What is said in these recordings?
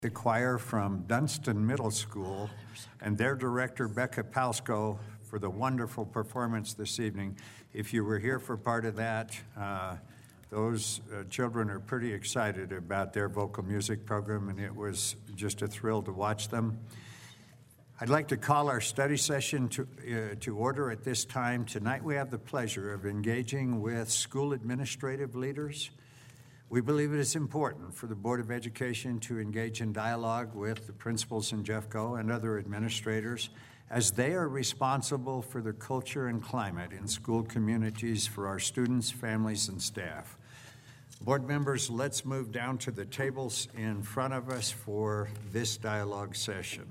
The choir from Dunston Middle School and their director, Becca Palsko, for the wonderful performance this evening. If you were here for part of that, those children are pretty excited about their vocal music program, and it was just a thrill to watch them. I'd like to call our study session to order at this time. Tonight we have the pleasure of engaging with school administrative leaders. We believe it is important for the Board of Education to engage in dialogue with the principals in Jeffco and other administrators, as they are responsible for the culture and climate in school communities for our students, families, and staff. Board members, let's move down to the tables in front of us for this dialogue session.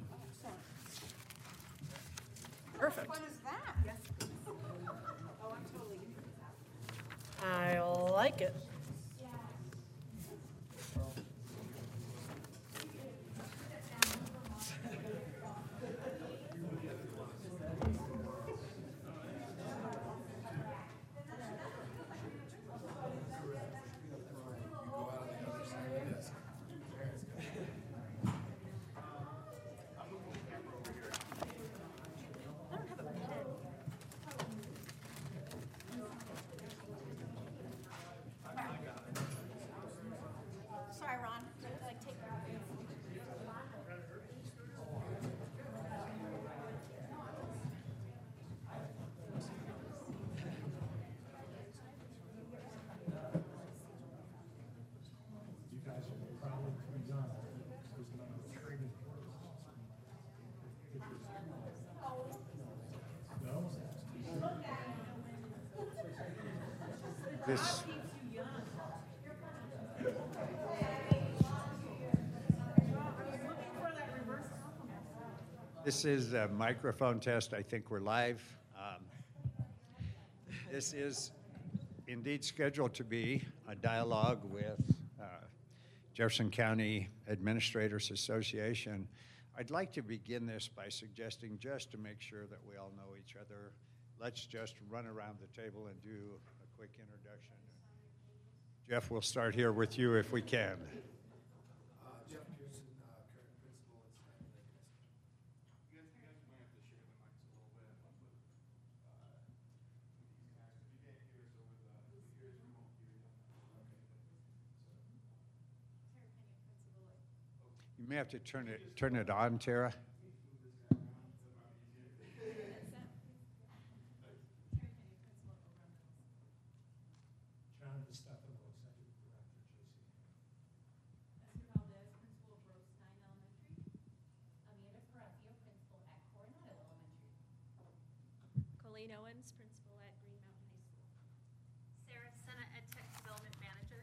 Perfect. What is that? Yes. Oh, I'm totally using that. I like it. Sorry, Ron. Like, take You guys are probably pretty done. This is a microphone test. I think we're live. This is indeed scheduled to be a dialogue with Jefferson County Administrators Association. I'd like to begin this by suggesting, just to make sure that we all know each other, let's just run around the table and do a quick introduction. Jeff, we'll start here with you if we can. Jeff Pearson, current principal at Snyder Lake High School. You guys might have to share the mics a little bit with these guys. If you can't hear, so with the ears, we won't hear you. You may have to turn it on, Tara. John DeStefano, Executive Director, JCA. Esther Valdez, principal of Rose Stein Elementary. Amanda Carafio, principal at Coronado Elementary. Colleen Owens, principal at Green Mountain High School. Sarah Senna, Ed Tech Development Manager.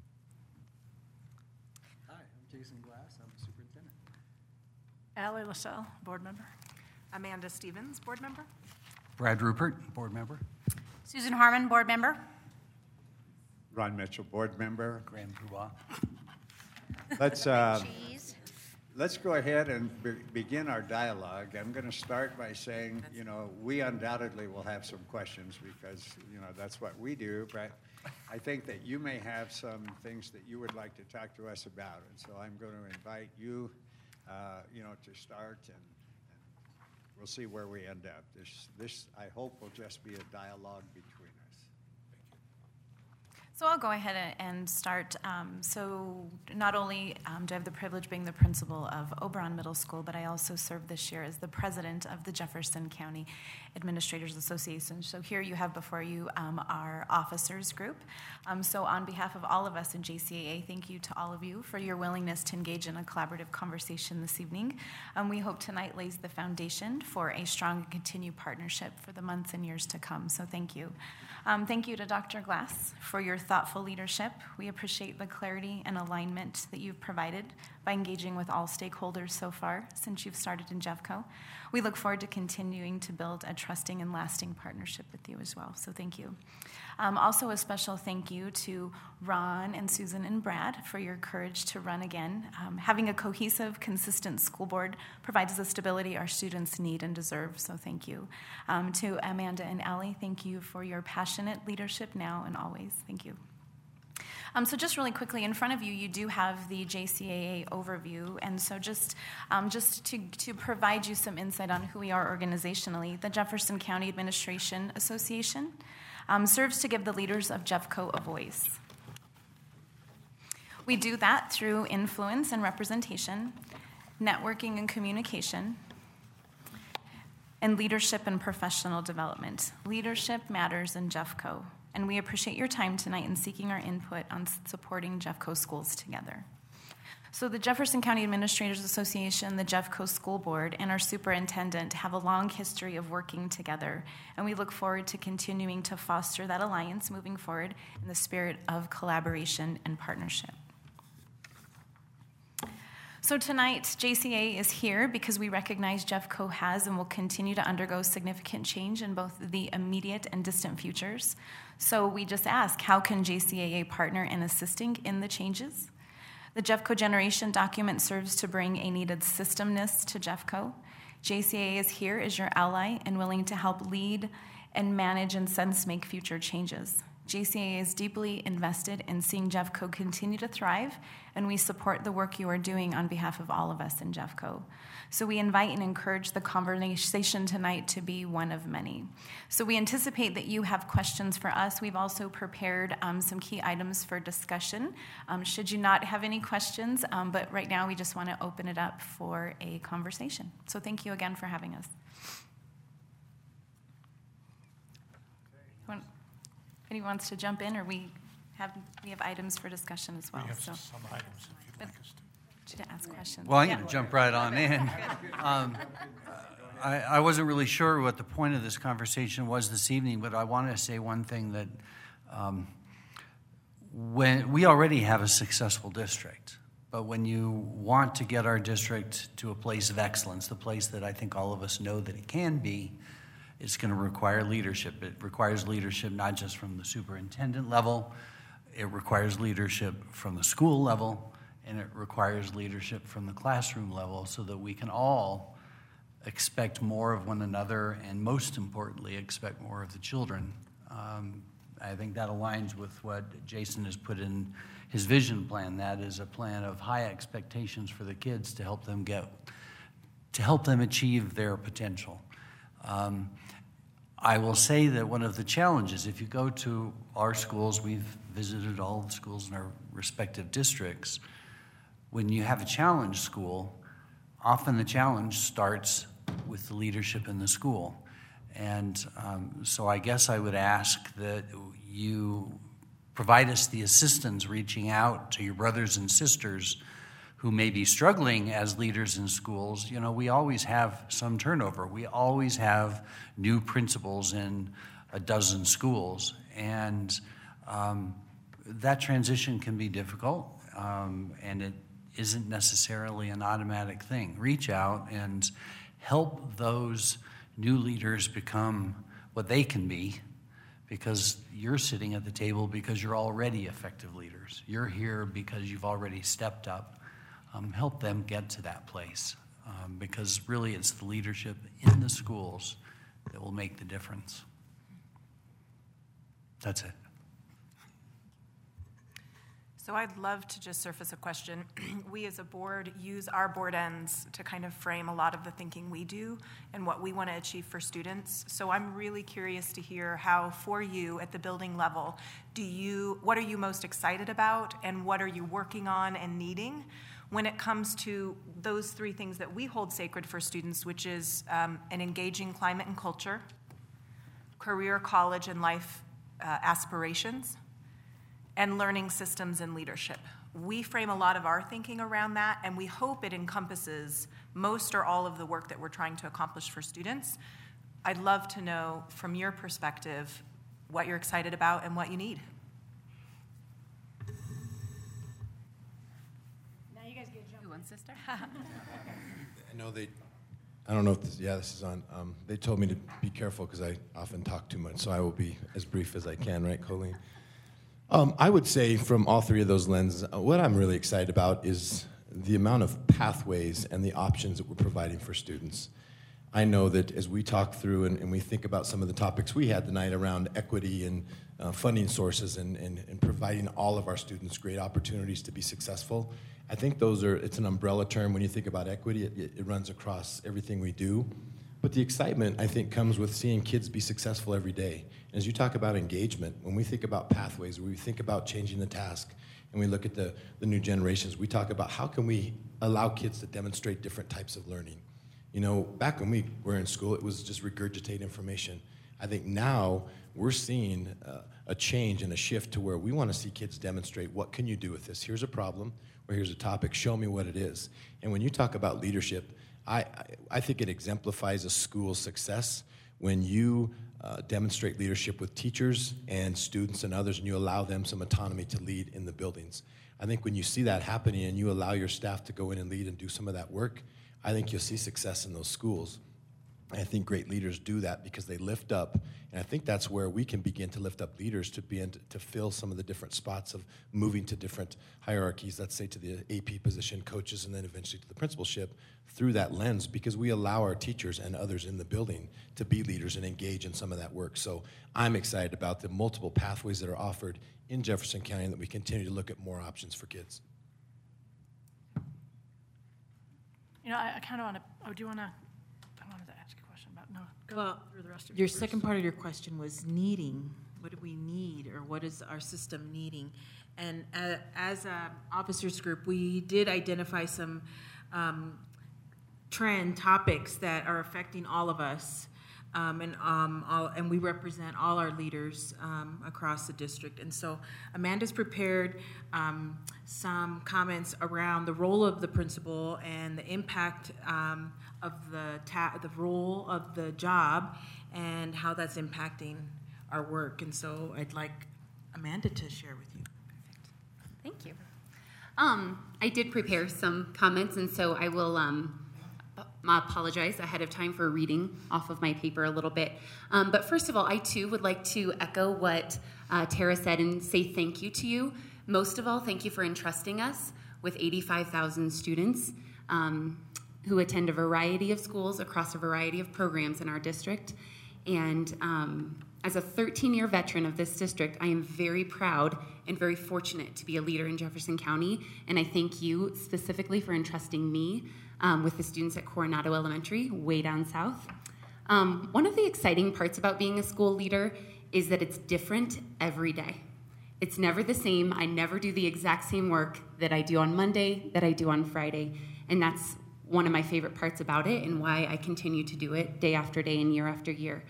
Hi, I'm Jason Glass. I'm the superintendent. Allie LaSalle, board member. Amanda Stevens, board member. Brad Rupert, board member. Susan Harmon, board member. Ron Mitchell, board member. Graham Pua. Let's go ahead and begin our dialogue. I'm going to start by saying, we undoubtedly will have some questions because, that's what we do. But I think that you may have some things that you would like to talk to us about. And so I'm going to invite you, to start, and we'll see where we end up. This, I hope, will just be a dialogue between us. So I'll go ahead and start. So not only do I have the privilege of being the principal of Oberon Middle School, but I also serve this year as the president of the Jefferson County Administrators Association. So here you have before you our officers group. So on behalf of all of us in JCAA, thank you to all of you for your willingness to engage in a collaborative conversation this evening. We hope tonight lays the foundation for a strong and continued partnership for the months and years to come. So thank you. Thank you to Dr. Glass for your thoughtful leadership. We appreciate the clarity and alignment that you've provided by engaging with all stakeholders so far since you've started in Jeffco. We look forward to continuing to build a trusting and lasting partnership with you as well. So thank you. Also a special thank you to Ron and Susan and Brad for your courage to run again. Having a cohesive, consistent school board provides the stability our students need and deserve, so thank you. To Amanda and Allie, thank you for your passionate leadership now and always. Thank you. So just really quickly, in front of you, you do have the JCAA overview. And so just to provide you some insight on who we are organizationally, the Jefferson County Administration Association serves to give the leaders of Jeffco a voice. We do that through influence and representation, networking and communication, and leadership and professional development. Leadership matters in Jeffco. And we appreciate your time tonight in seeking our input on supporting Jeffco schools together. So the Jefferson County Administrators Association, the Jeffco School Board, and our superintendent have a long history of working together, and we look forward to continuing to foster that alliance moving forward in the spirit of collaboration and partnership. So tonight, JCA is here because we recognize Jeffco has and will continue to undergo significant change in both the immediate and distant futures. So we just ask, how can JCAA partner in assisting in the changes? The Jeffco Generation document serves to bring a needed systemness to Jeffco. JCAA is here as your ally and willing to help lead and manage and sense-make future changes. JCAA is deeply invested in seeing Jeffco continue to thrive, and we support the work you are doing on behalf of all of us in Jeffco. So we invite and encourage the conversation tonight to be one of many. So we anticipate that you have questions for us. We've also prepared some key items for discussion. Should you not have any questions, but right now we just want to open it up for a conversation. So thank you again for having us. Anyone wants to jump in, or we have items for discussion as well. We have So some items if you'd like us to. ask questions. Well, I'm going to jump right on in. I wasn't really sure what the point of this conversation was this evening, but I want to say one thing that when we already have a successful district, but when you want to get our district to a place of excellence, the place that I think all of us know that it can be, it's going to require leadership. It requires leadership not just from the superintendent level, it requires leadership from the school level, and it requires leadership from the classroom level so that we can all expect more of one another and, most importantly, expect more of the children. I think that aligns with what Jason has put in his vision plan. That is a plan of high expectations for the kids to help them achieve their potential. I will say that one of the challenges, if you go to our schools, we've visited all the schools in our respective districts, when you have a challenge school, often the challenge starts with the leadership in the school. And so I guess I would ask that you provide us the assistance reaching out to your brothers and sisters who may be struggling as leaders in schools. You know, we always have some turnover. We always have new principals in a dozen schools. And that transition can be difficult, and it isn't necessarily an automatic thing. Reach out and help those new leaders become what they can be, because you're sitting at the table because you're already effective leaders. You're here because you've already stepped up. Help them get to that place, because really it's the leadership in the schools that will make the difference. That's it. So I'd love to just surface a question. We as a board use our board ends to kind of frame a lot of the thinking we do and what we want to achieve for students. So I'm really curious to hear how, for you at the building level, what are you most excited about, and what are you working on and needing when it comes to those three things that we hold sacred for students, which is an engaging climate and culture, career, college, and life aspirations, and learning systems and leadership. We frame a lot of our thinking around that, and we hope it encompasses most or all of the work that we're trying to accomplish for students. I'd love to know, from your perspective, what you're excited about and what you need. Now you guys get a jump. You want sister? I don't know if this is on. They told me to be careful because I often talk too much, so I will be as brief as I can, right, Colleen? I would say from all three of those lenses, what I'm really excited about is the amount of pathways and the options that we're providing for students. I know that as we talk through and we think about some of the topics we had tonight around equity and funding sources and providing all of our students great opportunities to be successful, I think it's an umbrella term. When you think about equity, it runs across everything we do. But the excitement, I think, comes with seeing kids be successful every day. And as you talk about engagement, when we think about pathways, when we think about changing the task, and we look at the new generations, we talk about how can we allow kids to demonstrate different types of learning. You know, back when we were in school, it was just regurgitate information. I think now we're seeing a change and a shift to where we want to see kids demonstrate, what can you do with this? Here's a problem, or here's a topic, show me what it is. And when you talk about leadership, I think it exemplifies a school's success when you demonstrate leadership with teachers and students and others, and you allow them some autonomy to lead in the buildings. I think when you see that happening and you allow your staff to go in and lead and do some of that work, I think you'll see success in those schools. And I think great leaders do that because they lift up, and I think that's where we can begin to lift up leaders to begin to fill some of the different spots of moving to different hierarchies, let's say to the AP position, coaches, and then eventually to the principalship through that lens, because we allow our teachers and others in the building to be leaders and engage in some of that work. So I'm excited about the multiple pathways that are offered in Jefferson County and that we continue to look at more options for kids. You know, I kind of want to, I wanted to ask a question about, go through the rest of your second part of your question was needing. What do we need, or what is our system needing? And as an officers group, we did identify some trend topics that are affecting all of us, and we represent all our leaders across the district. And so Amanda's prepared some comments around the role of the principal and the impact of the role of the job and how that's impacting our work. And so I'd like Amanda to share with you. Thank you. I did prepare some comments, and so I will apologize ahead of time for reading off of my paper a little bit. But first of all, I too would like to echo what Tara said and say thank you to you. Most of all, thank you for entrusting us with 85,000 students who attend a variety of schools across a variety of programs in our district. And as a 13-year veteran of this district, I am very proud and very fortunate to be a leader in Jefferson County, and I thank you specifically for entrusting me with the students at Coronado Elementary, way down south. One of the exciting parts about being a school leader is that it's different every day. It's never the same. I never do the exact same work that I do on Monday, that I do on Friday, and that's one of my favorite parts about it and why I continue to do it day after day and year after year.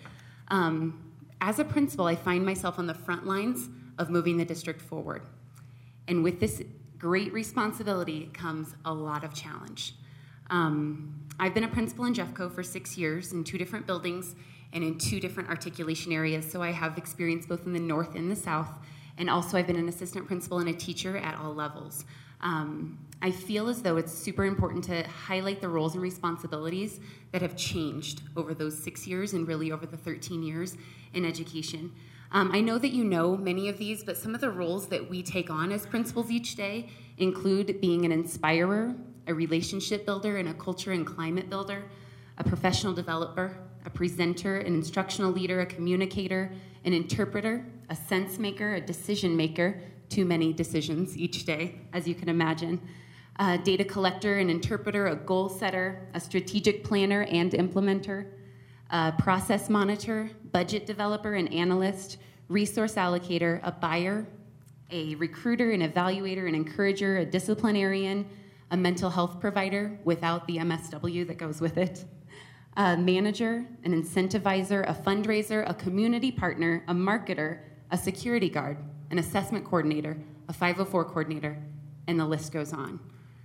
As a principal, I find myself on the front lines of moving the district forward. And with this great responsibility comes a lot of challenge. I've been a principal in Jeffco for 6 years in 2 different buildings and in 2 different articulation areas, so I have experience both in the north and the south, and also I've been an assistant principal and a teacher at all levels. I feel as though it's super important to highlight the roles and responsibilities that have changed over those 6 years and really over the 13 years in education. I know that you know many of these, but some of the roles that we take on as principals each day include being an inspirer, a relationship builder, and a culture and climate builder, a professional developer, a presenter, an instructional leader, a communicator, an interpreter, a sense maker, a decision maker, too many decisions each day, as you can imagine, a data collector, an interpreter, a goal setter, a strategic planner and implementer, a process monitor, budget developer, an analyst, resource allocator, a buyer, a recruiter, an evaluator, an encourager, a disciplinarian, a mental health provider without the MSW that goes with it, a manager, an incentivizer, a fundraiser, a community partner, a marketer, a security guard, an assessment coordinator, a 504 coordinator, and the list goes on.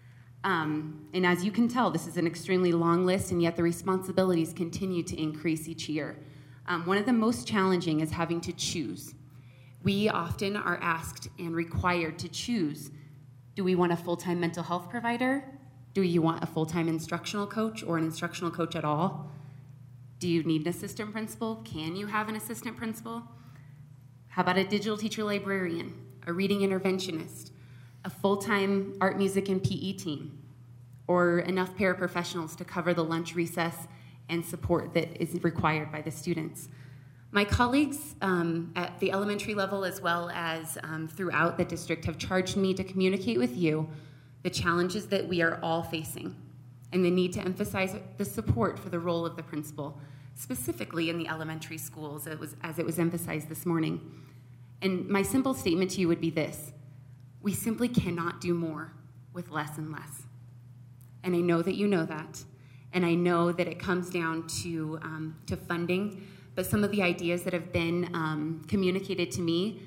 And as you can tell, this is an extremely long list, and yet the responsibilities continue to increase each year. One of the most challenging is having to choose. We often are asked and required to choose. Do we want a full-time mental health provider? Do you want a full-time instructional coach or an instructional coach at all? Do you need an assistant principal? Can you have an assistant principal? How about a digital teacher librarian, a reading interventionist, a full-time art, music, and PE team, or enough paraprofessionals to cover the lunch, recess, and support that is required by the students. My colleagues at the elementary level as well as throughout the district have charged me to communicate with you the challenges that we are all facing and the need to emphasize the support for the role of the principal, specifically in the elementary schools as it was emphasized this morning. And my simple statement to you would be this: we simply cannot do more with less and less. And I know that you know that, and I know that it comes down to funding. But some of the ideas that have been communicated to me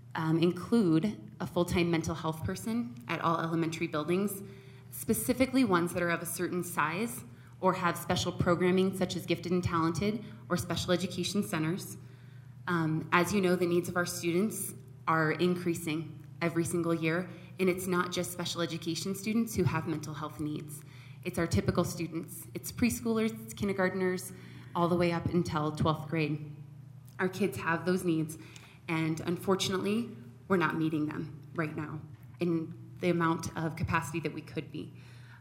include a full-time mental health person at all elementary buildings, specifically ones that are of a certain size or have special programming such as gifted and talented or special education centers. As you know, the needs of our students are increasing every single year, and it's not just special education students who have mental health needs. It's our typical students. It's preschoolers, it's kindergartners, all the way up until 12th grade. Our kids have those needs, and unfortunately, we're not meeting them right now in the amount of capacity that we could be.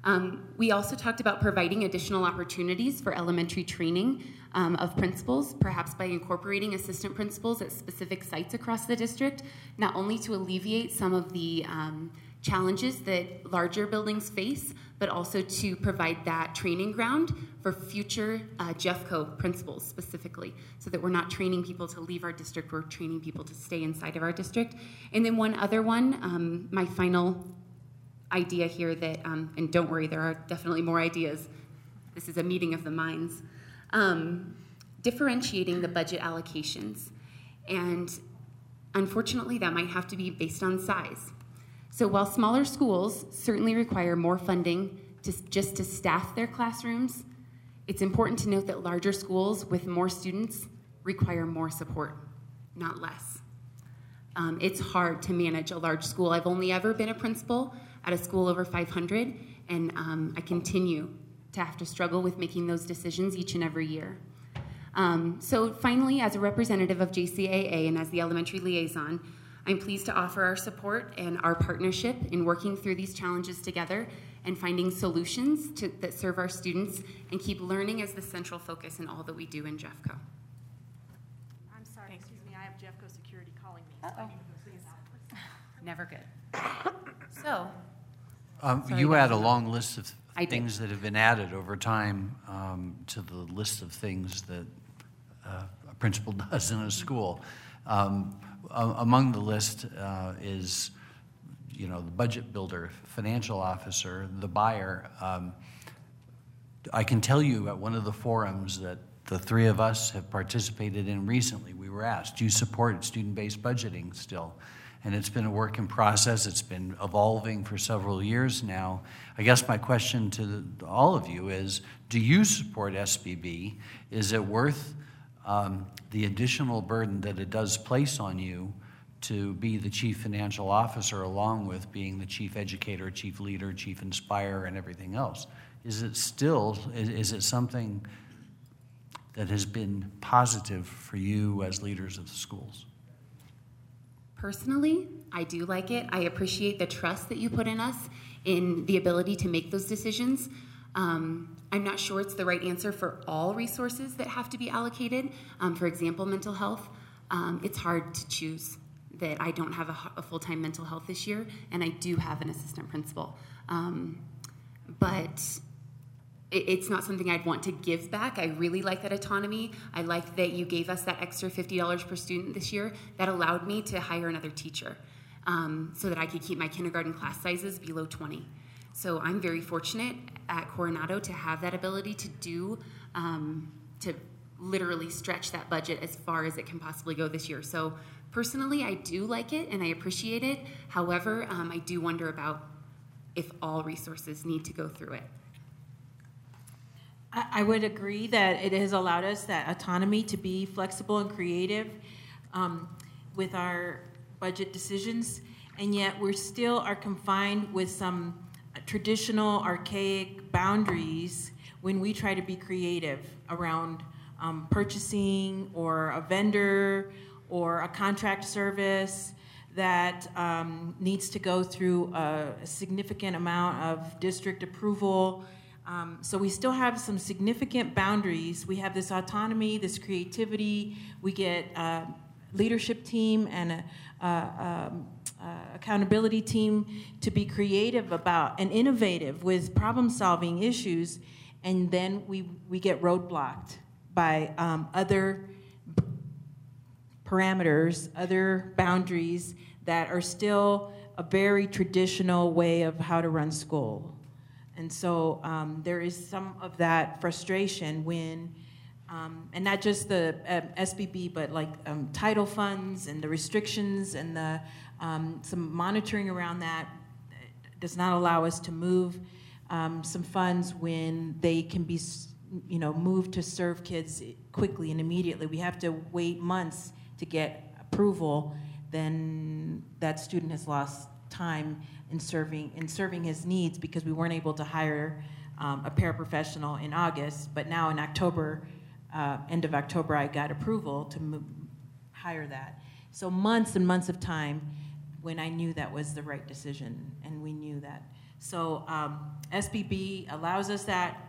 We also talked about providing additional opportunities for elementary training of principals, perhaps by incorporating assistant principals at specific sites across the district, not only to alleviate some of the challenges that larger buildings face, but also to provide that training ground for future Jeffco principals specifically, so that we're not training people to leave our district, we're training people to stay inside of our district. And then one other one, my final idea here that, and don't worry, there are definitely more ideas. This is a meeting of the minds. Differentiating the budget allocations. And unfortunately, that might have to be based on size. So while smaller schools certainly require more funding just to staff their classrooms, it's important to note that larger schools with more students require more support, not less. It's hard to manage a large school. I've only ever been a principal at a school over 500, and I continue to have to struggle with making those decisions each and every year. So finally, as a representative of JCAA and as the elementary liaison, I'm pleased to offer our support and our partnership in working through these challenges together and finding solutions that serve our students and keep learning as the central focus in all that we do in Jeffco. I'm sorry, excuse me, I have Jeffco Security calling me. Uh-oh. Never good. So. You had a long list of things that have been added over time to the list of things that a principal does in a school. Among the list is, the budget builder, financial officer, the buyer. I can tell you at one of the forums that the three of us have participated in recently, we were asked, do you support student-based budgeting still? And it's been a work in process. It's been evolving for several years now. I guess my question to all of you is, do you support SBB? Is it worth the additional burden that it does place on you to be the chief financial officer along with being the chief educator, chief leader, chief inspirer, and everything else? Is it something that has been positive for you as leaders of the schools? Personally, I do like it. I appreciate the trust that you put in us in the ability to make those decisions. I'm not sure it's the right answer for all resources that have to be allocated. For example, mental health. It's hard to choose that I don't have a full-time mental health this year, and I do have an assistant principal. But it's not something I'd want to give back. I really like that autonomy. I like that you gave us that extra $50 per student this year. That allowed me to hire another teacher so that I could keep my kindergarten class sizes below 20. So I'm very fortunate at Coronado to have that ability to to literally stretch that budget as far as it can possibly go this year. So personally, I do like it and I appreciate it. However, I do wonder about if all resources need to go through it. I would agree that it has allowed us that autonomy to be flexible and creative with our budget decisions, and yet we still are confined with some traditional, archaic boundaries when we try to be creative around purchasing or a vendor or a contract service that needs to go through a significant amount of district approval. So we still have some significant boundaries. We have this autonomy, this creativity. We get a leadership team and a accountability team to be creative about and innovative with problem-solving issues, and then we get roadblocked by other parameters, other boundaries that are still a very traditional way of how to run school. And so there is some of that frustration when, and not just the SBB, but like title funds and the restrictions and the some monitoring around that does not allow us to move some funds when they can be, moved to serve kids quickly and immediately. We have to wait months to get approval. Then that student has lost time in serving his needs because we weren't able to hire a paraprofessional in August. But now in October, end of October, I got approval to hire that. So months and months of time when I knew that was the right decision, and we knew that. So SBB allows us that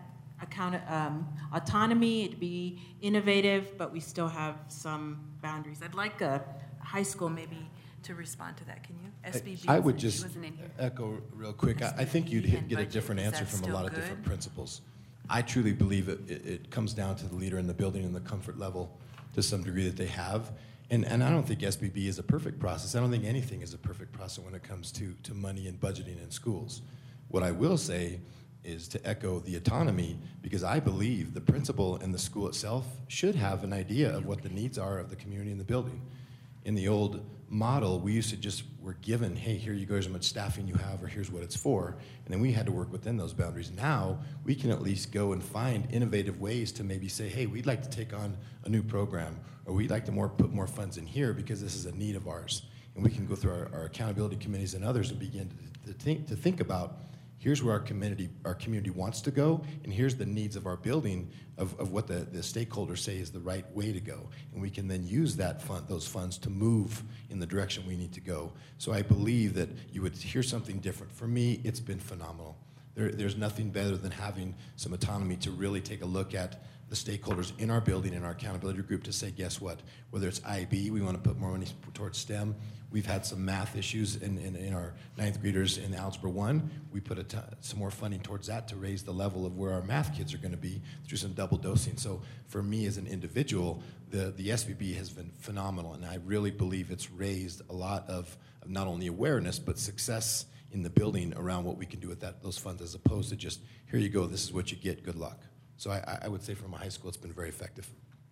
autonomy to be innovative, but we still have some boundaries. I'd like a high school maybe to respond to that. Can you? SBB. I would just echo real quick. I think you'd get a different answer from a lot of different principals. I truly believe it comes down to the leader in the building and the comfort level to some degree that they have. And I don't think SBB is a perfect process. I don't think anything is a perfect process when it comes to money and budgeting in schools. What I will say is to echo the autonomy, because I believe the principal and the school itself should have an idea of what the needs are of the community in the building. In the old model, we used to just were given, hey, here you go, here's how much staffing you have, or here's what it's for, and then we had to work within those boundaries. Now, we can at least go and find innovative ways to maybe say, hey, we'd like to take on a new program, or we'd like to put more funds in here because this is a need of ours. And we can go through our accountability committees and others and begin to think about, here's where our community wants to go, and here's the needs of our building of what the stakeholders say is the right way to go. And we can then use those funds to move in the direction we need to go. So I believe that you would hear something different. For me, it's been phenomenal. There's nothing better than having some autonomy to really take a look at the stakeholders in our building and our accountability group to say, guess what? Whether it's IB, we want to put more money towards STEM. We've had some math issues in our ninth graders in Algebra 1. We put some more funding towards that to raise the level of where our math kids are going to be through some double dosing. So for me as an individual, the SBB has been phenomenal, and I really believe it's raised a lot of not only awareness, but success in the building around what we can do with those funds, as opposed to just, here you go, this is what you get, good luck. So I would say from a high school, it's been very effective.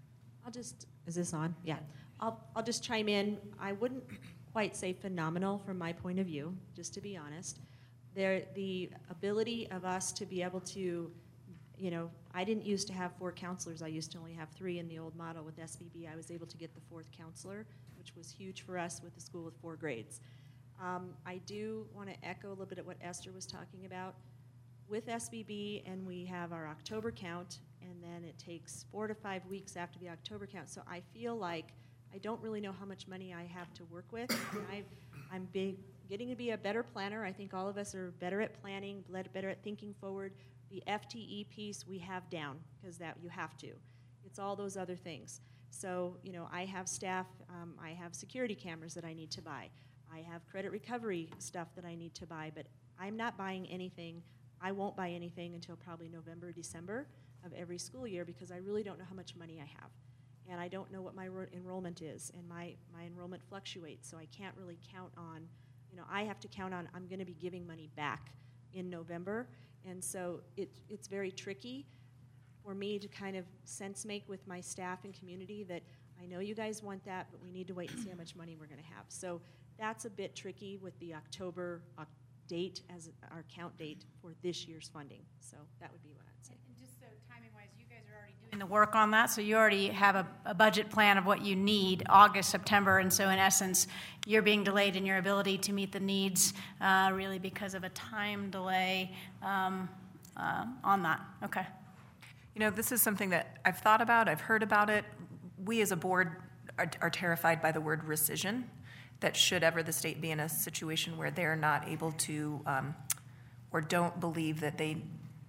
Is this on? Yeah. I'll just chime in. I wouldn't quite say phenomenal from my point of view, just to be honest. The ability of us to be able to, I didn't used to have 4 counselors. I used to only have 3 in the old model. With SBB, I was able to get the 4th counselor, which was huge for us with the school with 4 grades. I do want to echo a little bit of what Esther was talking about. With SBB, and we have our October count, and then it takes 4 to 5 weeks after the October count. So I feel like I don't really know how much money I have to work with. I'm getting to be a better planner. I think all of us are better at planning, better at thinking forward. The FTE piece we have down, because that you have to. It's all those other things. So, I have staff, I have security cameras that I need to buy. I have credit recovery stuff that I need to buy, but I'm not buying anything. I won't buy anything until probably November, December of every school year, because I really don't know how much money I have. And I don't know what my enrollment is, and my enrollment fluctuates, so I can't really count on, I have to count on I'm going to be giving money back in November, and so it's very tricky for me to kind of sense make with my staff and community that I know you guys want that, but we need to wait and see how much money we're going to have. So that's a bit tricky with the October date as our count date for this year's funding. So that would be what I'd say. And just so timing-wise, you guys are already doing the work on that, so you already have a budget plan of what you need August, September, and so in essence, you're being delayed in your ability to meet the needs really because of a time delay on that. Okay. This is something that I've thought about, I've heard about it. We as a board are terrified by the word rescission, that should ever the state be in a situation where they're not able to or don't believe that they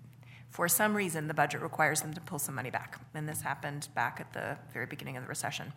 For some reason, the budget requires them to pull some money back, and this happened back at the very beginning of the recession.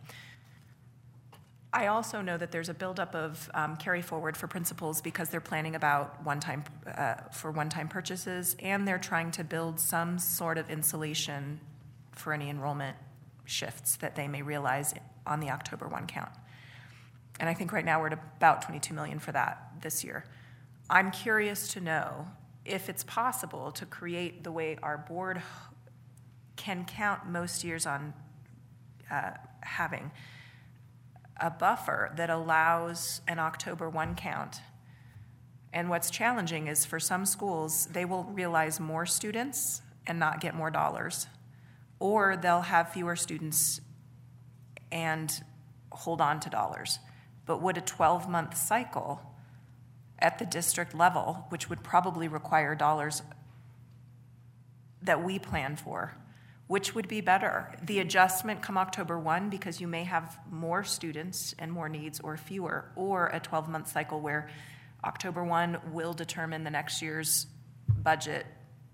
I also know that there's a buildup of carry forward for principals because they're planning about one-time purchases, and they're trying to build some sort of insulation for any enrollment shifts that they may realize on the October 1 count. And I think right now we're at about $22 million for that this year. I'm curious to know if it's possible to create the way our board can count most years on having a buffer that allows an October 1 count. And what's challenging is for some schools, they will realize more students and not get more dollars, or they'll have fewer students and hold on to dollars. But would a 12-month cycle at the district level, which would probably require dollars that we plan for, which would be better? The adjustment come October 1 because you may have more students and more needs or fewer, or a 12-month cycle where October 1 will determine the next year's budget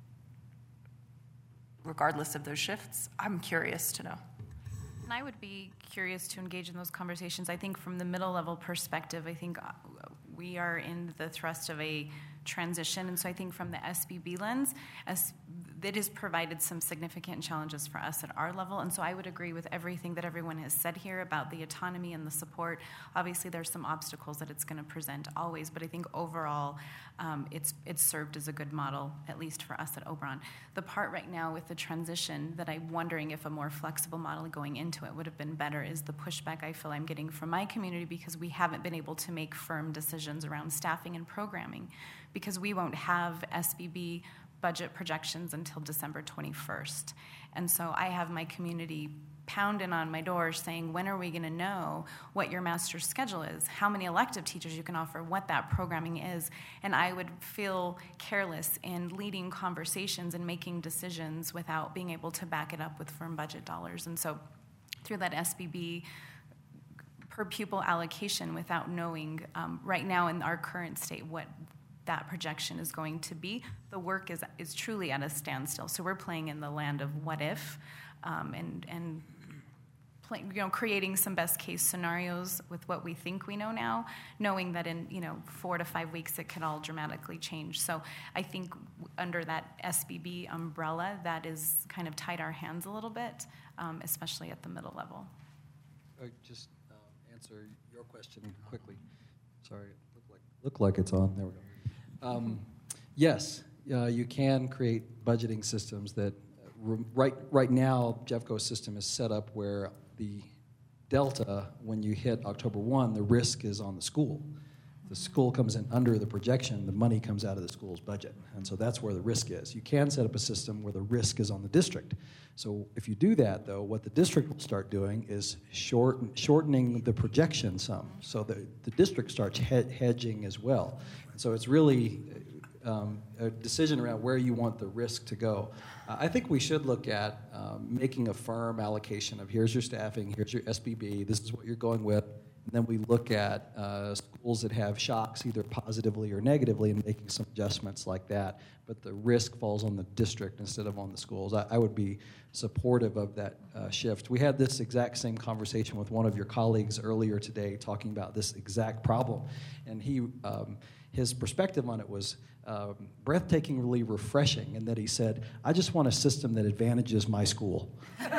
regardless of those shifts? I'm curious to know. And I would be curious to engage in those conversations. I think from the middle level perspective, I think we are in the thrust of a transition. And so I think from the SBB lens, it has provided some significant challenges for us at our level. And so I would agree with everything that everyone has said here about the autonomy and the support. Obviously, there's some obstacles that it's going to present always, but I think overall it's served as a good model, at least for us at Oberon. The part right now with the transition that I'm wondering if a more flexible model going into it would have been better is the pushback I feel I'm getting from my community because we haven't been able to make firm decisions around staffing and programming because we won't have SBB budget projections until December 21st. And so I have my community pounding on my door saying, when are we going to know what your master's schedule is, how many elective teachers you can offer, what that programming is? And I would feel careless in leading conversations and making decisions without being able to back it up with firm budget dollars. And so through that SBB per pupil allocation without knowing right now in our current state what that projection is going to be, the work is truly at a standstill. So we're playing in the land of what if, and creating some best case scenarios with what we think we know now, knowing that in 4 to 5 weeks it could all dramatically change. So I think under that SBB umbrella, that is kind of tied our hands a little bit, especially at the middle level. Just answer your question quickly. Sorry, look like it's on. There we go. Yes, you can create budgeting systems that right now Jeffco's system is set up where the delta, when you hit October 1, the risk is on the school. The school comes in under the projection, the money comes out of the school's budget. And so that's where the risk is. You can set up a system where the risk is on the district. So if you do that, though, what the district will start doing is shortening the projection some. So the district starts hedging as well. And so it's really a decision around where you want the risk to go. I think we should look at making a firm allocation of here's your staffing, here's your SBB, this is what you're going with. And then we look at schools that have shocks either positively or negatively and making some adjustments like that. But the risk falls on the district instead of on the schools. I would be supportive of that shift. We had this exact same conversation with one of your colleagues earlier today talking about this exact problem. And his perspective on it was breathtakingly refreshing in that he said, I just want a system that advantages my school.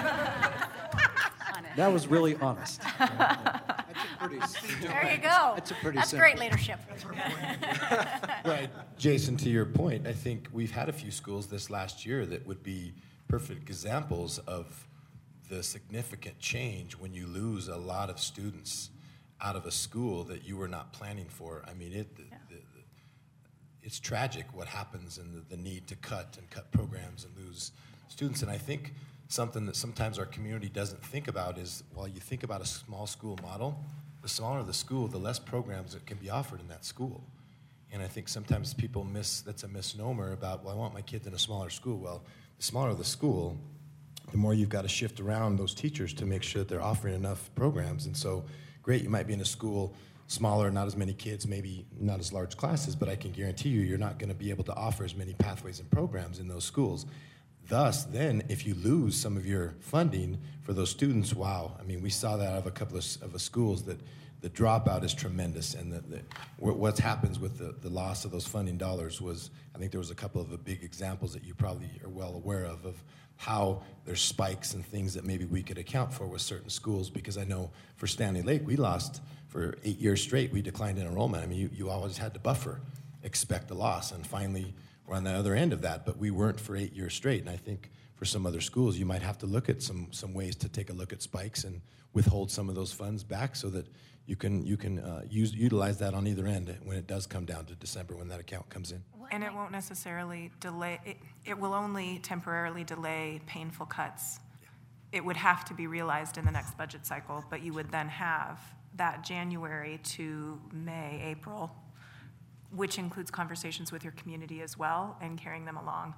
That was really honest. There you go. That's great leadership. Right, Jason, to your point, I think we've had a few schools this last year that would be perfect examples of the significant change when you lose a lot of students out of a school that you were not planning for. I mean, it's tragic what happens and the need to cut programs and lose students. And I think something that sometimes our community doesn't think about is, while you think about a small school model, the smaller the school, the less programs that can be offered in that school. And I think sometimes people that's a misnomer about, well, I want my kids in a smaller school. Well, the smaller the school, the more you've got to shift around those teachers to make sure that they're offering enough programs. And so, great, you might be in a school smaller, not as many kids, maybe not as large classes, but I can guarantee you're not going to be able to offer as many pathways and programs in those schools. Thus, then, if you lose some of your funding for those students, wow. I mean, we saw that out of a couple of schools that the dropout is tremendous, and what happens with the loss of those funding dollars was, I think there was a couple of big examples that you probably are well aware of how there's spikes and things that maybe we could account for with certain schools, because I know for Stanley Lake, we lost for 8 years straight, we declined in enrollment. I mean, you always had to buffer, expect a loss, and finally we're on the other end of that, but we weren't for 8 years straight, and I think for some other schools, you might have to look at some ways to take a look at spikes and withhold some of those funds back so that you can utilize that on either end when it does come down to December when that account comes in. And it won't necessarily delay, it will only temporarily delay painful cuts. It would have to be realized in the next budget cycle, but you would then have that January to May, April, which includes conversations with your community as well and carrying them along.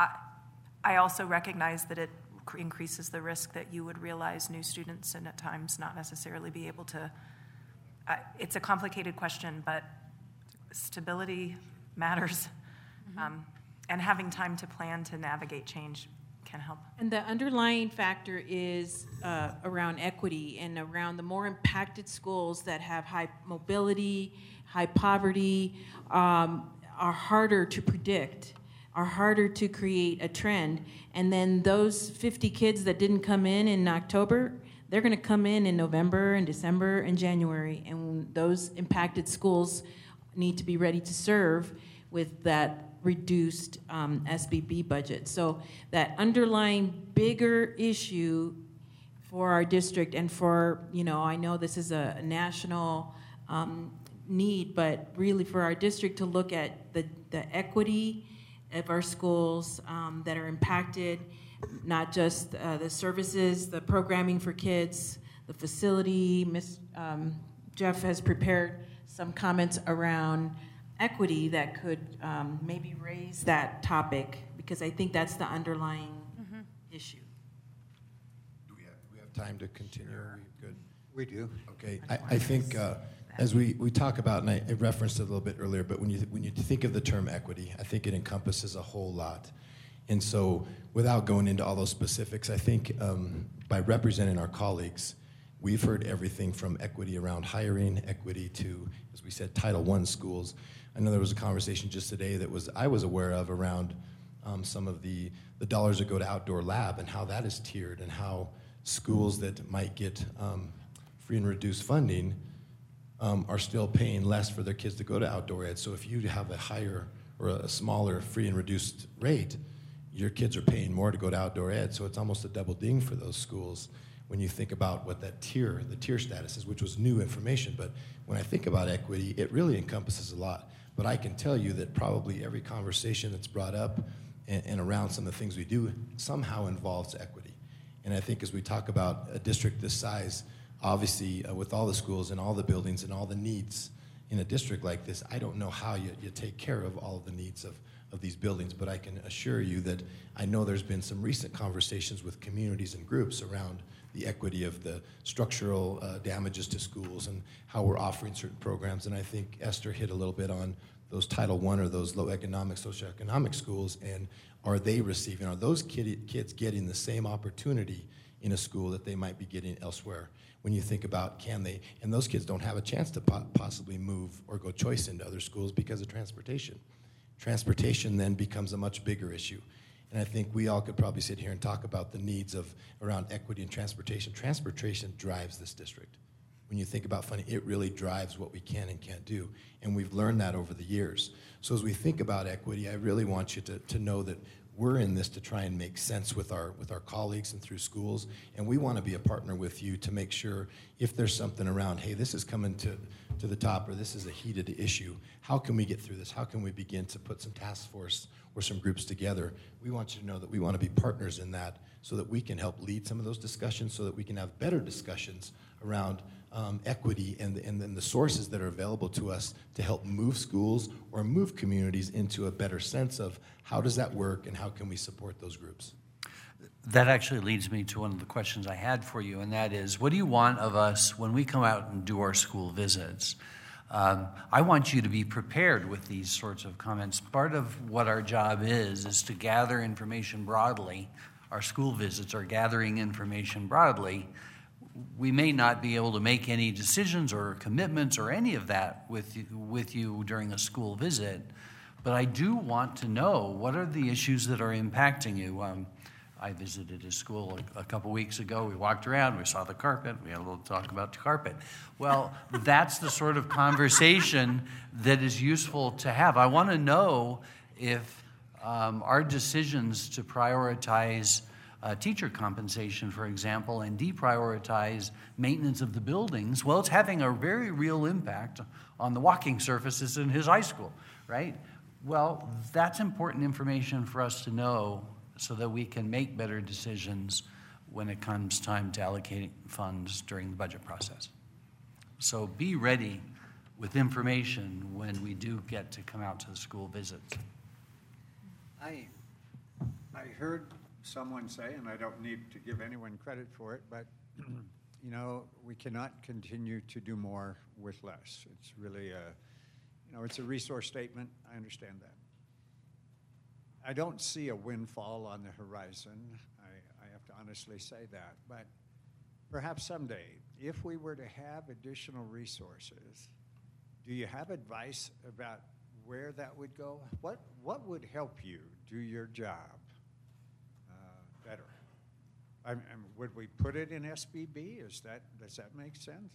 I also recognize that it increases the risk that you would realize new students and at times not necessarily be able to. It's a complicated question, but stability matters. And having time to plan to navigate change can help. And the underlying factor is around equity and around the more impacted schools that have high mobility, high poverty, are harder to predict, are harder to create a trend. And then those 50 kids that didn't come in October, they're going to come in November and December and January. And those impacted schools need to be ready to serve with that reduced SBB budget. So that underlying bigger issue for our district and for, I know this is a national need, but really for our district to look at the equity of our schools that are impacted, not just the services, the programming for kids, the facility. Jeff has prepared some comments around equity that could maybe raise that topic, because I think that's the underlying issue. Do we have time to continue? Are we good? We do. Okay. I think as we talk about, and I referenced it a little bit earlier, but when you think of the term equity, I think it encompasses a whole lot. And so without going into all those specifics, I think by representing our colleagues, we've heard everything from equity around hiring, equity to, as we said, Title I schools. I know there was a conversation just today that I was aware of around some of the dollars that go to outdoor lab and how that is tiered, and how schools that might get free and reduced funding are still paying less for their kids to go to outdoor ed. So if you have a higher or a smaller free and reduced rate, your kids are paying more to go to outdoor ed. So it's almost a double ding for those schools when you think about what the tier status is, which was new information. But when I think about equity, it really encompasses a lot. But I can tell you that probably every conversation that's brought up and around some of the things we do somehow involves equity. And I think as we talk about a district this size, obviously with all the schools and all the buildings and all the needs in a district like this, I don't know how you take care of all of the needs of these buildings, but I can assure you that I know there's been some recent conversations with communities and groups around the equity of the structural damages to schools and how we're offering certain programs. And I think Esther hit a little bit on those Title I or those low economic, socioeconomic schools, and are those kids getting the same opportunity in a school that they might be getting elsewhere? When you think about and those kids don't have a chance to possibly move or go choice into other schools because of transportation. Transportation then becomes a much bigger issue. And I think we all could probably sit here and talk about the needs around equity and transportation. Transportation drives this district. When you think about funding, it really drives what we can and can't do. And we've learned that over the years. So as we think about equity, I really want you to know that we're in this to try and make sense with our colleagues and through schools. And we want to be a partner with you to make sure if there's something around, hey, this is coming to the top, or this is a heated issue, how can we get through this? How can we begin to put some task force or some groups together? We want you to know that we want to be partners in that so that we can help lead some of those discussions, so that we can have better discussions around equity and then the sources that are available to us to help move schools or move communities into a better sense of how does that work and how can we support those groups. That actually leads me to one of the questions I had for you, and that is, what do you want of us when we come out and do our school visits? I want you to be prepared with these sorts of comments. Part of what our job is to gather information broadly. Our school visits are gathering information broadly. We may not be able to make any decisions or commitments or any of that with you during a school visit, but I do want to know what are the issues that are impacting you. I visited a school a couple weeks ago. We walked around, we saw the carpet, we had a little talk about the carpet. Well, that's the sort of conversation that is useful to have. I want to know if our decisions to prioritize teacher compensation, for example, and deprioritize maintenance of the buildings, well, it's having a very real impact on the walking surfaces in his high school, right? Well, that's important information for us to know so that we can make better decisions when it comes time to allocate funds during the budget process. So be ready with information when we do get to come out to the school visits. I heard someone say, and I don't need to give anyone credit for it, but you know, we cannot continue to do more with less. It's really it's a resource statement. I understand that. I don't see a windfall on the horizon. I have to honestly say that. But perhaps someday, if we were to have additional resources, do you have advice about where that would go? What would help you do your job better? Would we put it in SBB? Does that make sense?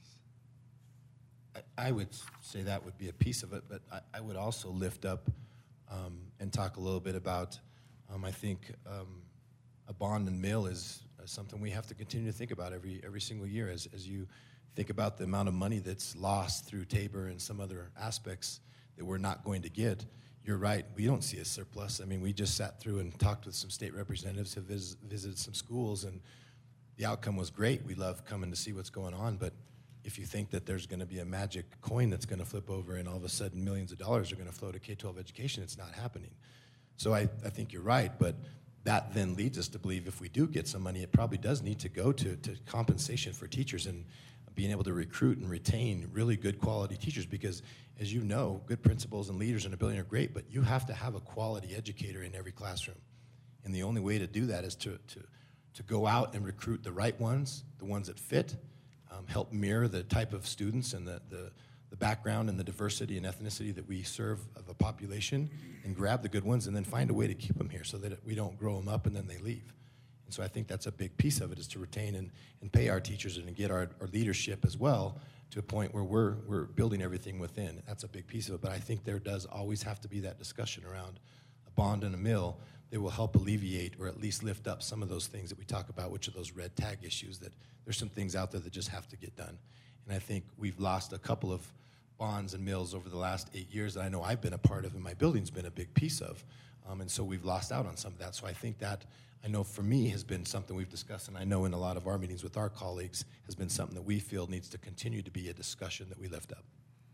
I would say that would be a piece of it, but I would also lift up and talk a little bit about, I think a bond and mill is something we have to continue to think about every single year as you think about the amount of money that's lost through Tabor and some other aspects that we're not going to get. You're right, we don't see a surplus. I mean, we just sat through and talked with some state representatives, have visited some schools, and the outcome was great. We love coming to see what's going on, but if you think that there's going to be a magic coin that's going to flip over and all of a sudden millions of dollars are going to flow to K-12 education, it's not happening. So I think you're right, but that then leads us to believe if we do get some money, it probably does need to go to compensation for teachers and being able to recruit and retain really good quality teachers, because as you know, good principals and leaders in a building are great, but you have to have a quality educator in every classroom. And the only way to do that is to go out and recruit the right ones, the ones that fit, help mirror the type of students and the background and the diversity and ethnicity that we serve of a population, and grab the good ones and then find a way to keep them here so that we don't grow them up and then they leave. And so I think that's a big piece of it, is to retain and pay our teachers and get our leadership as well to a point where we're building everything within. That's a big piece of it, but I think there does always have to be that discussion around a bond and a mill that will help alleviate or at least lift up some of those things that we talk about, which are those red tag issues, that there's some things out there that just have to get done. And I think we've lost a couple of bonds and mills over the last 8 years that I know I've been a part of and my building's been a big piece of. And so we've lost out on some of that. So I think that, I know for me, has been something we've discussed, and I know in a lot of our meetings with our colleagues has been something that we feel needs to continue to be a discussion that we lift up.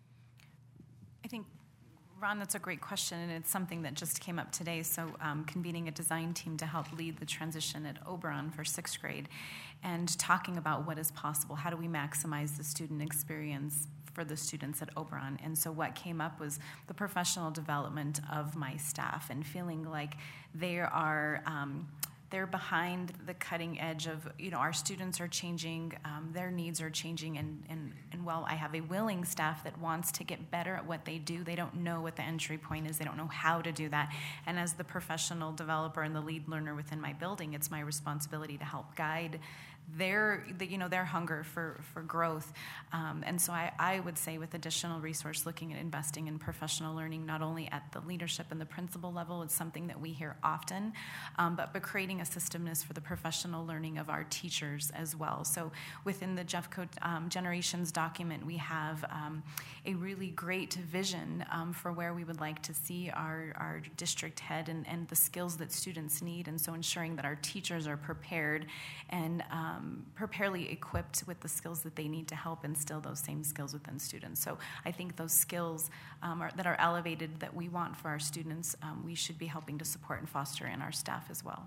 I think, Ron, that's a great question, and it's something that just came up today. So convening a design team to help lead the transition at Oberon for 6th grade and talking about what is possible. How do we maximize the student experience for the students at Oberon? And so what came up was the professional development of my staff and feeling like they are they're behind the cutting edge of, our students are changing, their needs are changing, and while I have a willing staff that wants to get better at what they do, they don't know what the entry point is, they don't know how to do that. And as the professional developer and the lead learner within my building, it's my responsibility to help guide their hunger for growth. And so I would say with additional resource, looking at investing in professional learning, not only at the leadership and the principal level, it's something that we hear often, but creating a systemness for the professional learning of our teachers as well. So within the Jeffco Generations document, we have a really great vision for where we would like to see our district head and the skills that students need. And so ensuring that our teachers are prepared and preparely equipped with the skills that they need to help instill those same skills within students. So I think those skills that are elevated that we want for our students, we should be helping to support and foster in our staff as well.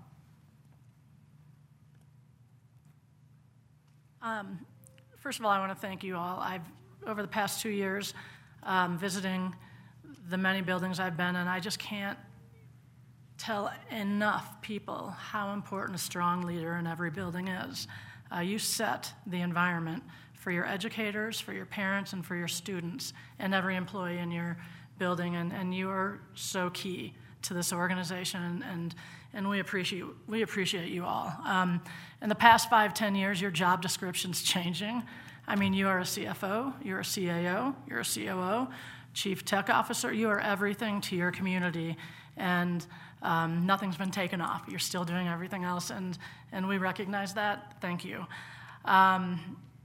First of all, I want to thank you all. Over the past 2 years, visiting the many buildings I've been in. I just can't tell enough people how important a strong leader in every building is. You set the environment for your educators, for your parents, and for your students, and every employee in your building, and you are so key to this organization, and we appreciate you all. In the past 5-10 years, your job description's changing. I mean, you are a CFO, you're a CAO, you're a COO, Chief Tech Officer. You are everything to your community, and nothing's been taken off. You're still doing everything else, and we recognize that. Thank you. I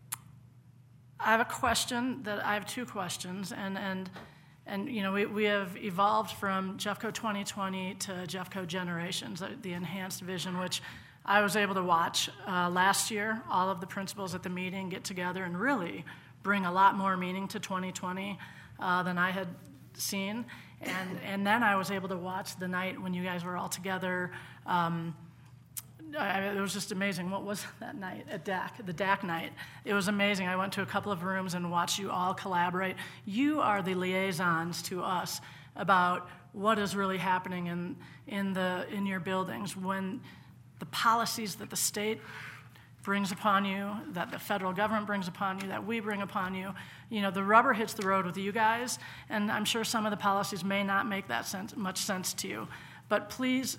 have two questions, and you know, we have evolved from Jeffco 2020 to Jeffco Generations, the enhanced vision, which I was able to watch last year. All of the principals at the meeting get together and really bring a lot more meaning to 2020 than I had seen. And then I was able to watch the night when you guys were all together. It was just amazing. What was that night at DAC, the DAC night? It was amazing. I went to a couple of rooms and watched you all collaborate. You are the liaisons to us about what is really happening in your buildings. When the policies that the state brings upon you, that the federal government brings upon you, that we bring upon you, you know, the rubber hits the road with you guys, and I'm sure some of the policies may not make that much sense to you. But please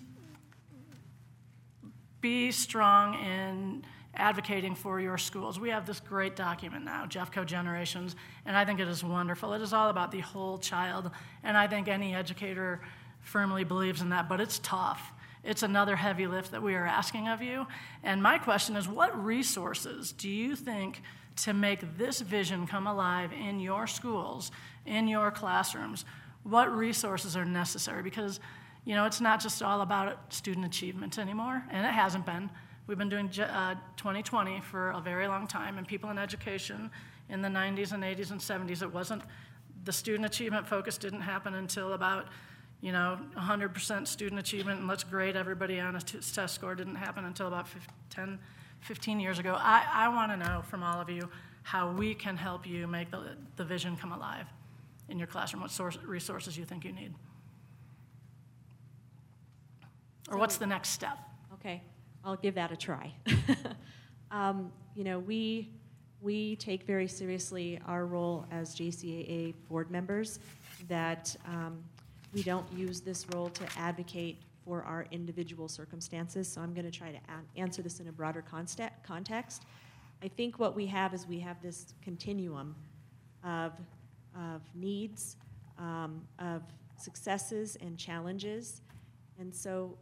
be strong in advocating for your schools. We have this great document now, Jeffco Generations, and I think it is wonderful. It is all about the whole child, and I think any educator firmly believes in that, but it's tough. It's another heavy lift that we are asking of you. And my question is, what resources do you think to make this vision come alive in your schools, in your classrooms? What resources are necessary? Because, you know, it's not just all about student achievement anymore, and it hasn't been. We've been doing 2020 for a very long time, and people in education in the 90s and 80s and 70s, it wasn't, the student achievement focus didn't happen until about, 100% student achievement, and let's grade everybody on a test score didn't happen until about 15 years ago. I want to know from all of you how we can help you make the vision come alive in your classroom, what resources you think you need. Or what's the next step? Okay, I'll give that a try. We take very seriously our role as JCAA board members, that we don't use this role to advocate for our individual circumstances, so I'm going to try to answer this in a broader context. I think what we have is we have this continuum of needs, of successes and challenges, and so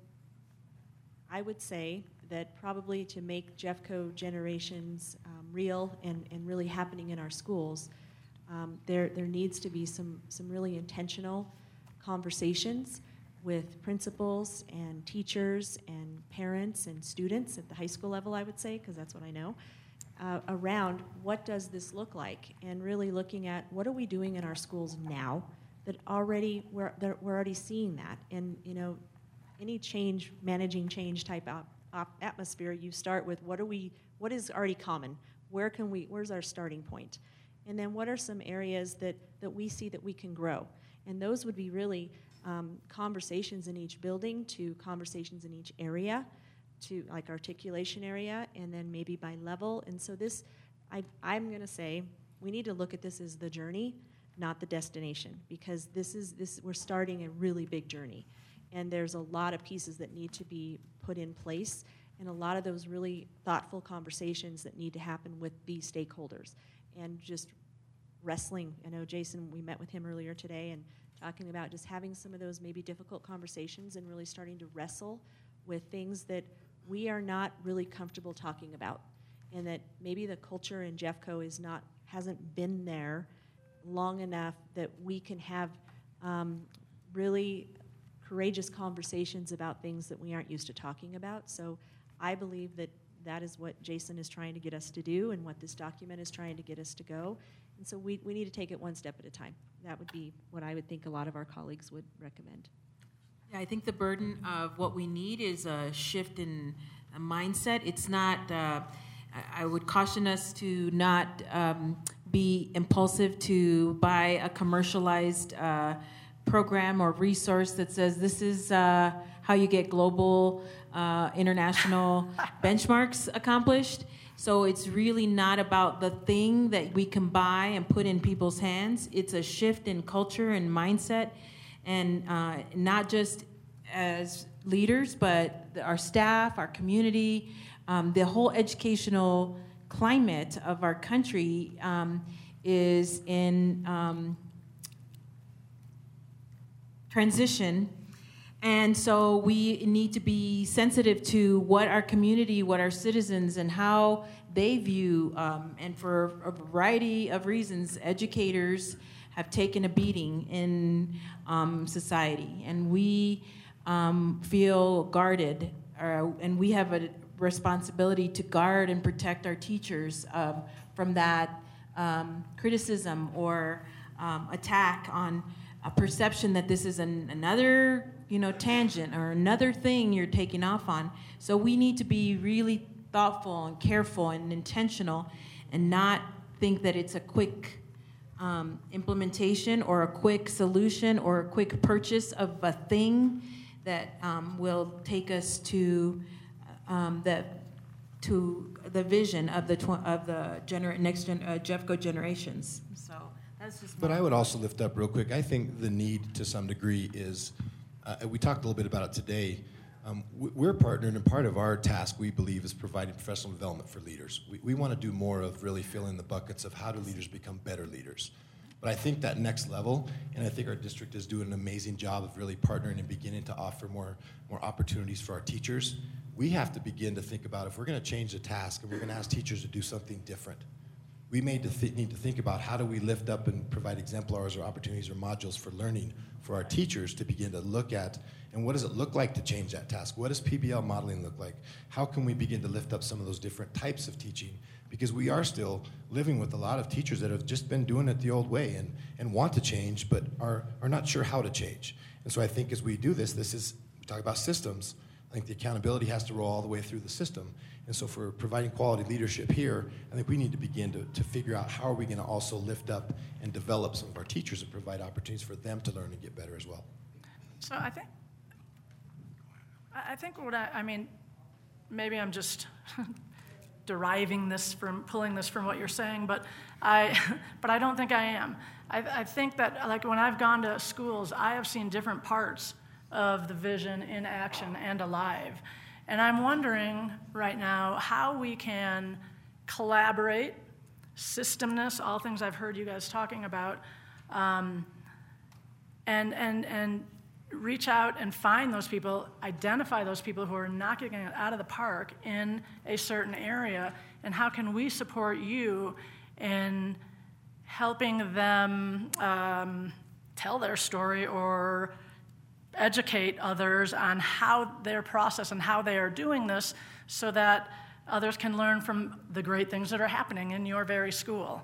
I would say that probably to make Jeffco Generations real and really happening in our schools, there needs to be some really intentional conversations with principals and teachers and parents and students at the high school level, I would say, because that's what I know, around what does this look like, and really looking at what are we doing in our schools now that we're already seeing that. And any change, managing change type atmosphere, you start with what is already common, where's our starting point, and then what are some areas that we see that we can grow. And those would be really conversations in each building, to conversations in each area, to like articulation area, and then maybe by level. And so I'm going to say we need to look at this as the journey, not the destination, because we're starting a really big journey. And there's a lot of pieces that need to be put in place, and a lot of those really thoughtful conversations that need to happen with these stakeholders. And just wrestling. I know Jason, we met with him earlier today and talking about just having some of those maybe difficult conversations and really starting to wrestle with things that we are not really comfortable talking about, and that maybe the culture in Jeffco hasn't been there long enough that we can have really courageous conversations about things that we aren't used to talking about. So I believe that is what Jason is trying to get us to do, and what this document is trying to get us to go. And so we need to take it one step at a time. That would be what I would think a lot of our colleagues would recommend. Yeah, I think the burden of what we need is a shift in a mindset. It's not, I would caution us to not be impulsive to buy a commercialized program or resource that says this is how you get global, international benchmarks accomplished. So it's really not about the thing that we can buy and put in people's hands. It's a shift in culture and mindset, and not just as leaders, but our staff, our community, the whole educational climate of our country is in transition. And so we need to be sensitive to what our community, what our citizens, and how they view, and for a variety of reasons, educators have taken a beating in society. And we feel guarded, and we have a responsibility to guard and protect our teachers from that criticism or attack on a perception that this is another tangent or another thing you're taking off on. So we need to be really thoughtful and careful and intentional, and not think that it's a quick implementation or a quick solution or a quick purchase of a thing that will take us to the vision of the next Jeffco generations. So that's just. But I would also lift up real quick. I think the need to some degree is. We talked a little bit about it today. We're partnered, and part of our task, we believe, is providing professional development for leaders. We want to do more of really filling the buckets of how do leaders become better leaders. But I think that next level, and I think our district is doing an amazing job of really partnering and beginning to offer more opportunities for our teachers. We have to begin to think about, if we're going to change the task and we're going to ask teachers to do something different, we need to think about how do we lift up and provide exemplars or opportunities or modules for learning for our teachers to begin to look at, and what does it look like to change that task? What does PBL modeling look like? How can we begin to lift up some of those different types of teaching? Because we are still living with a lot of teachers that have just been doing it the old way and want to change, but are not sure how to change. And so I think as we do this we talk about systems. I think the accountability has to roll all the way through the system. And so for providing quality leadership here, I think we need to begin to figure out how are we going to also lift up and develop some of our teachers and provide opportunities for them to learn and get better as well. So I think I mean, maybe I'm just pulling this from what you're saying, but I don't think I am. I think that, like, when I've gone to schools, I have seen different parts of the vision in action and alive. And I'm wondering right now how we can collaborate, systemness, all things I've heard you guys talking about, and reach out and find those people, identify those people who are knocking it out of the park in a certain area, and how can we support you in helping them tell their story or educate others on how their process and how they are doing this, so that others can learn from the great things that are happening in your very school.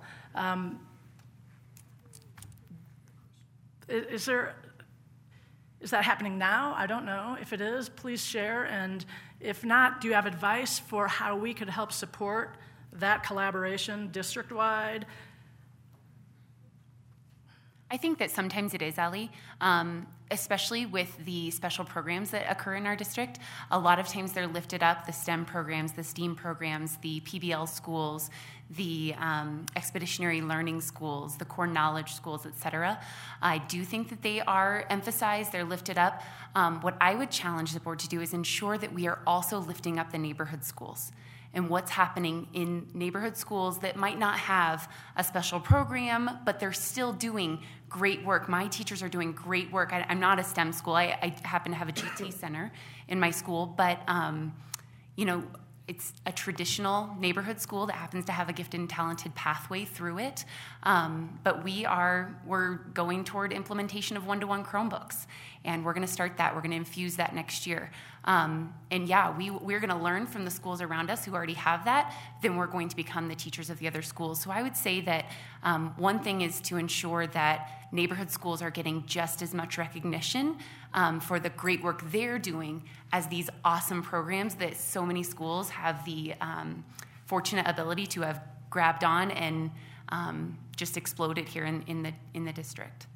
Is that happening now? I don't know. If it is, please share. And if not, do you have advice for how we could help support that collaboration district-wide? I think that sometimes it is, Ellie, especially with the special programs that occur in our district. A lot of times they're lifted up, the STEM programs, the STEAM programs, the PBL schools, the expeditionary learning schools, the core knowledge schools, et cetera. I do think that they are emphasized, they're lifted up. What I would challenge the board to do is ensure that we are also lifting up the neighborhood schools and what's happening in neighborhood schools that might not have a special program, but they're still doing great work. My teachers are doing great work. I'm not a STEM school. I happen to have a GT center in my school, but it's a traditional neighborhood school that happens to have a gifted and talented pathway through it. But we're going toward implementation of one-to-one Chromebooks, and we're going to start that. We're going to infuse that next year. We're going to learn from the schools around us who already have that. Then we're going to become the teachers of the other schools. So I would say that one thing is to ensure that neighborhood schools are getting just as much recognition for the great work they're doing as these awesome programs that so many schools have the fortunate ability to have grabbed on and just exploded here in the district.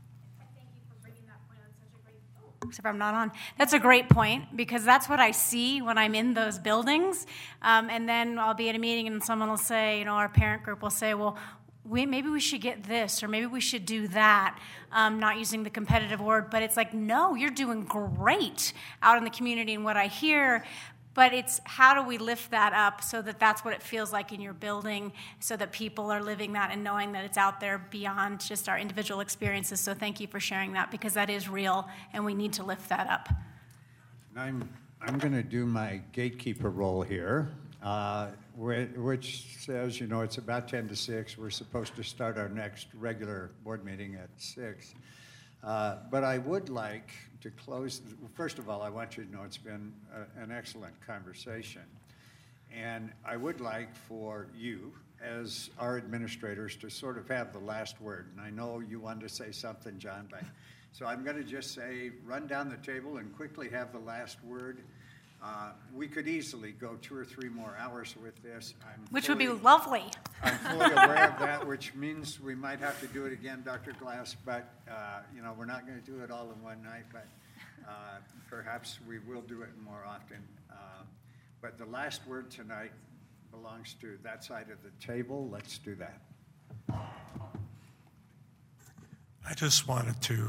Except I'm not on. That's a great point, because that's what I see when I'm in those buildings. And then I'll be at a meeting and someone will say, our parent group will say, well, maybe we should get this, or maybe we should do that, not using the competitive word. But it's like, no, you're doing great out in the community. And what I hear, but it's how do we lift that up so that that's what it feels like in your building, so that people are living that and knowing that it's out there beyond just our individual experiences. So thank you for sharing that, because that is real and we need to lift that up. I'm going to do my gatekeeper role here, which says, it's about 10 to 6. We're supposed to start our next regular board meeting at 6. But I would like to close. First of all, I want you to know it's been an excellent conversation. And I would like for you, as our administrators, to sort of have the last word. And I know you wanted to say something, John, but so I'm going to just say, run down the table and quickly have the last word. We could easily go 2 or 3 more hours with this. Which would be lovely. I'm fully aware of that, which means we might have to do it again, Dr. Glass, but, we're not going to do it all in one night, but perhaps we will do it more often. But the last word tonight belongs to that side of the table. Let's do that. I just wanted to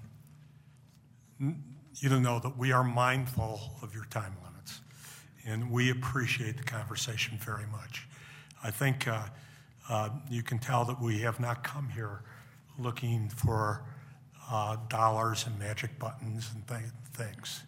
you to know that we are mindful of your time limits, and we appreciate the conversation very much. I think you can tell that we have not come here looking for dollars and magic buttons and things.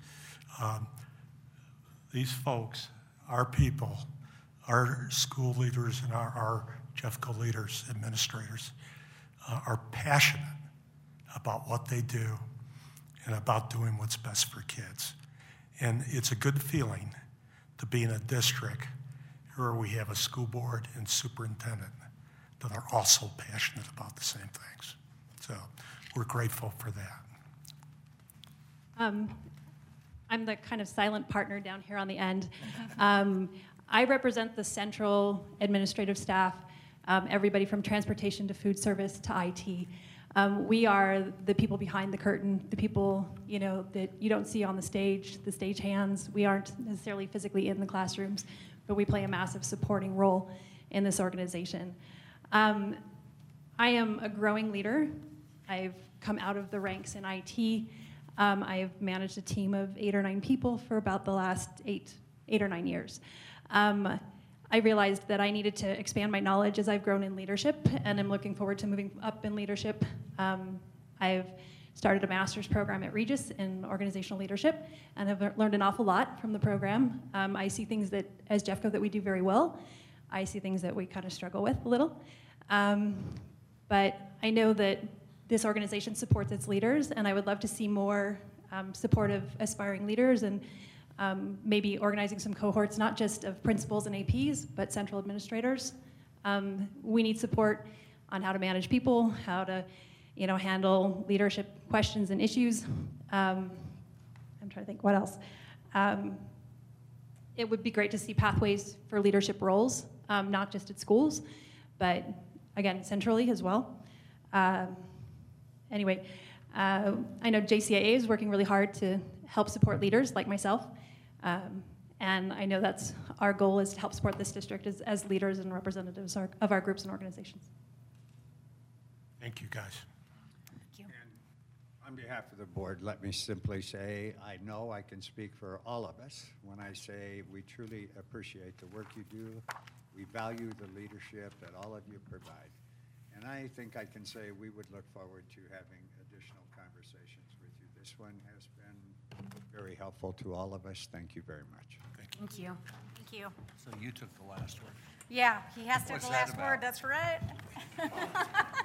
These folks, our people, our school leaders and our Jeffco leaders, administrators, are passionate about what they do and about doing what's best for kids. And it's a good feeling to be in a district where we have a school board and superintendent that are also passionate about the same things. So we're grateful for that. I'm the kind of silent partner down here on the end. I represent the central administrative staff, everybody from transportation to food service to IT. We are the people behind the curtain, the people that you don't see on the stage hands. We aren't necessarily physically in the classrooms, but we play a massive supporting role in this organization. I am a growing leader. I've come out of the ranks in IT. I've managed a team of 8 or 9 people for about the last 8 or 9 years. I realized that I needed to expand my knowledge as I've grown in leadership, and I'm looking forward to moving up in leadership. I've started a master's program at Regis in organizational leadership, and have learned an awful lot from the program. I see things that, as Jeffco, that we do very well. I see things that we kind of struggle with a little. But I know that this organization supports its leaders, and I would love to see more supportive, aspiring leaders, and maybe organizing some cohorts, not just of principals and APs, but central administrators. We need support on how to manage people, how to, handle leadership questions and issues. I'm trying to think what else. It would be great to see pathways for leadership roles, not just at schools, but again, centrally as well. Anyway, I know JCIA is working really hard to help support leaders like myself. And I know that's our goal, is to help support this district as leaders and representatives of our groups and organizations. Thank you, guys. Thank you. And on behalf of the board, let me simply say, I know I can speak for all of us when I say we truly appreciate the work you do. We value the leadership that all of you provide. And I think I can say we would look forward to having additional conversations with you. This one has been very helpful to all of us. Thank you very much. Thank you. Thank you. So you took the last word. Yeah, he has to have What's the that last about? word. That's right.